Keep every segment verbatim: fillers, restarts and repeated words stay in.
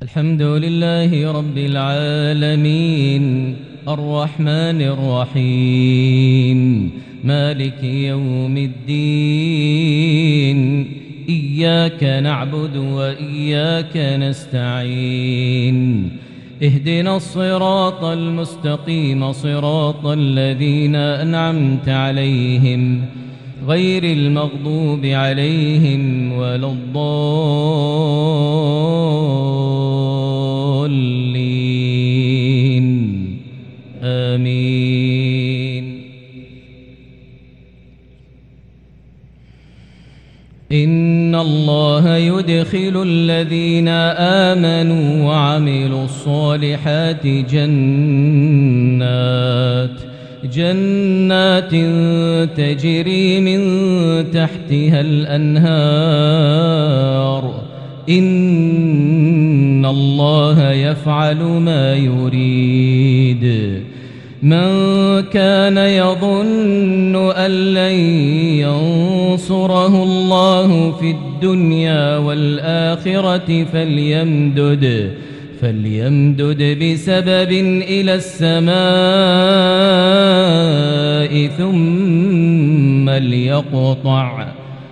الحمد لله رب العالمين الرحمن الرحيم مالك يوم الدين إياك نعبد وإياك نستعين اهدنا الصراط المستقيم صراط الذين أنعمت عليهم غير المغضوب عليهم ولا الضالين آمين. إن الله يدخل الذين آمنوا وعملوا الصالحات جنات جنات تجري من تحتها الأنهار إن الله يفعل ما يريد. من كان يظن أن لن ينصره الله في الدنيا والآخرة فليمدد فليمدد بسبب إلى السماء ثم ليقطع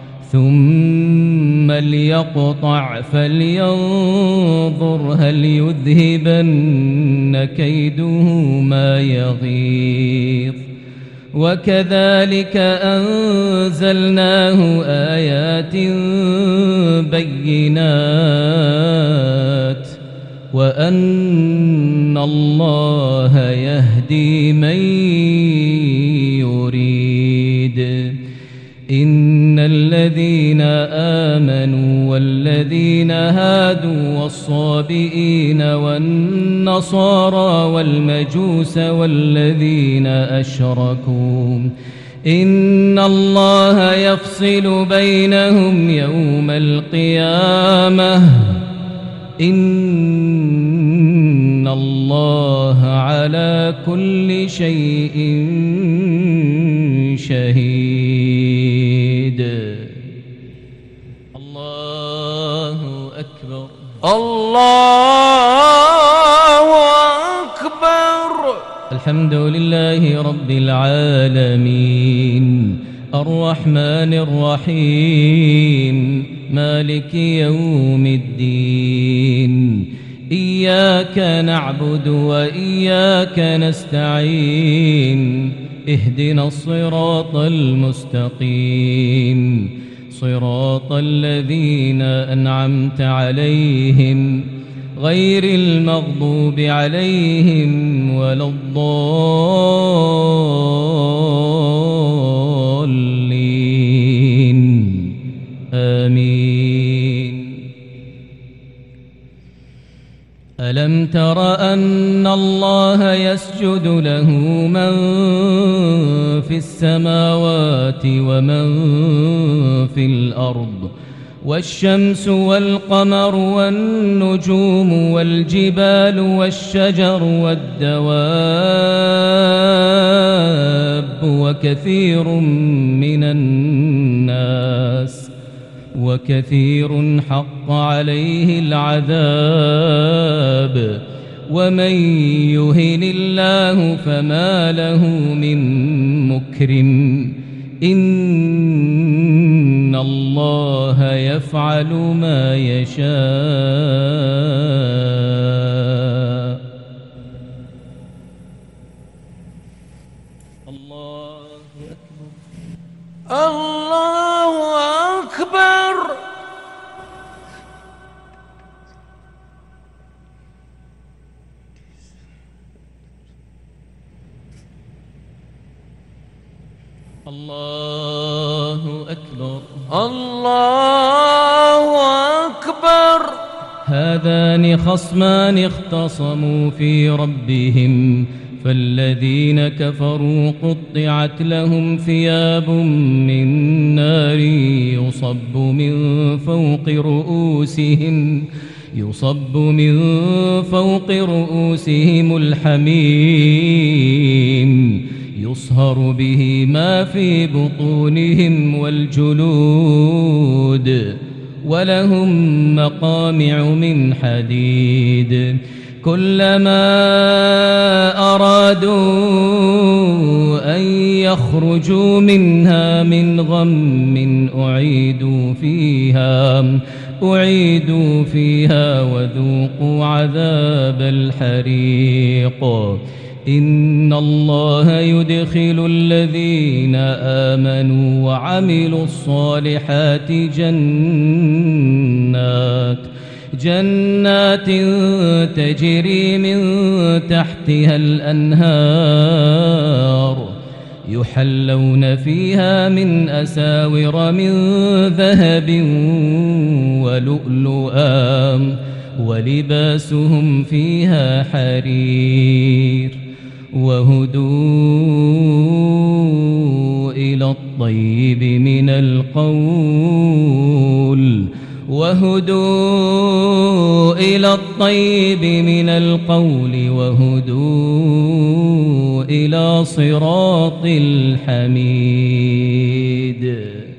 ثم ليقطع فلينظر هل يذهبن كيده ما يغيظ. وكذلك أنزلناه آيات بينات وأن الله يهدي من يريد. إن الذين آمنوا والذين هادوا والصابئين والنصارى والمجوس والذين أشركوا إن الله يفصل بينهم يوم القيامة إن الله على كل شيء شهيد. الله أكبر الله أكبر. الحمد لله رب العالمين الرحمن الرحيم مالك يوم الدين إياك نعبد وإياك نستعين اهدنا الصراط المستقيم صراط الذين أنعمت عليهم غير المغضوب عليهم ولا الضالين آمين. ألم تر أن الله يسجد له من في السماوات ومن في الأرض والشمس والقمر والنجوم والجبال والشجر والدواب وكثير من الناس وكثير حق عليه العذاب ومن يهن الله فما له من مكرم إن الله يفعل ما يشاء. الله أكبر الله أكبر. الله أكبر الله أكبر. هذان خصمان اختصموا في ربهم فالذين كفروا قطعت لهم ثياب من نار يصب من فوق رؤوسهم يصب من فوق رؤوسهم الحميم يصهر به ما في بطونهم والجلود ولهم مقامع من حديد كلما أرادوا أن يخرجوا منها من غم أعيدوا فيها أعيدوا فيها وذوقوا عذاب الحريق إن الله يدخل الذين آمنوا وعملوا الصالحات جنات جنات تجري من تحتها الأنهار يحلون فيها من أساور من ذهب ولؤلؤا ولباسهم فيها حرير وهدوا إلى الطيب من القول وهدوا إلى الطيب من القول وهدوا إلى صراط الحميد.